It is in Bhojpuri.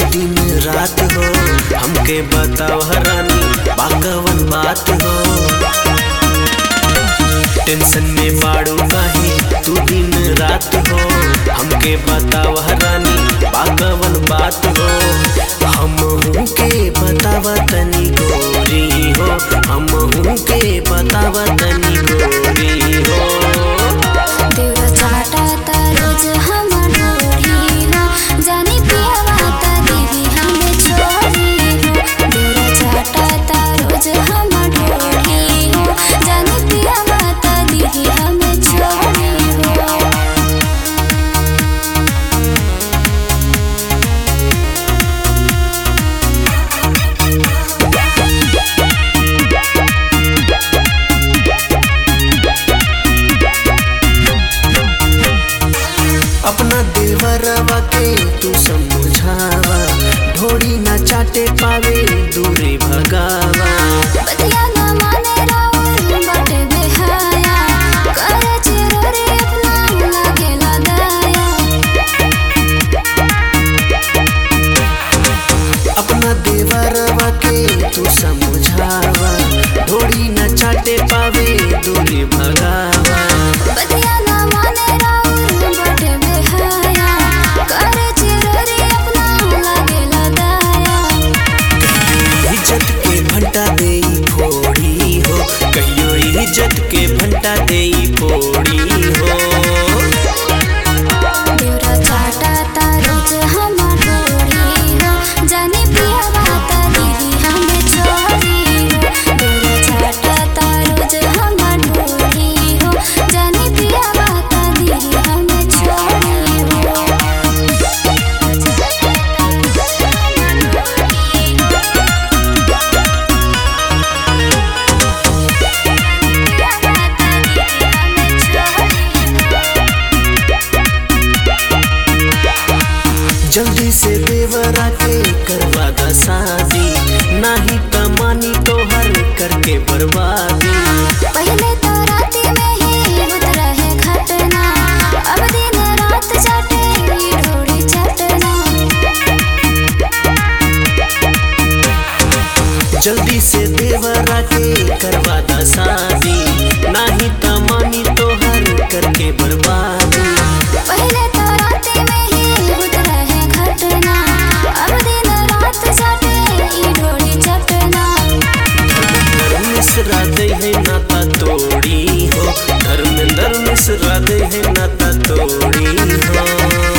दिन रात हो, हमके बताओ रानी बाकवन बात हो। टेंशन में बाड़ू काहे तू दिन रात हो, हमके बताओ रानी बाकवन बात हो। हमहू के बतावा तनी गोरी हो, हमहू के बतावा तनी गोरी हो। देवरा चाटा ता रोज हम ढोरी हो, जानी पियावा ता दीदी हमें छोरी हो। देवरा चाटा ता रोज हम ढोरी हो, जानी पियावा ता दीदी हमें छोरी हो। अपना देवरवा के तू समझावा, ढोरी ना चाटे पावे दूरे भगावा। बतिया ना माने राउर बाटे बेहाया, करे चिरो रे अपना लागेला दाया। अपना देवरवा के तू समझावा, ढोरी ना चाटे पावे दूरे भगावा। बतिया ना माने राउर बाटे बेहाया, करे चिरो रे अपना लागेला दाया। इज्जत के भंटा देई फोड़ी हो, कहियो इज्जत के भंटा देई फोड़ी हो। देवरा चाटा ता रोज हम ढोरी हो, जानी पियावा ता दीदी हमें छोरी हो। देवरा चाटा ता रोज हम ढोरी हो, जानी पियावा ता दीदी हमें छोरी हो। जल्दी से देवरा के करवा दा शादी, नाही त मानी तोहर करके बर्बादी। पहले तो राती में ही होत रहे घटना, अब दिन रात चाटे ई ढोरी चटना। जल्दी से देवरा के करवा दा शादी, नाही त मानी तोहर करके बर्बादी। पहले तो राती में ही होत रहे घटना, अब दिन रात चाटे ई ढोरी चटना। मिश्रा दे है नाता तोड़ी हो, धर्मेंद्र मिश्रा दे है नाता तोड़ी हो।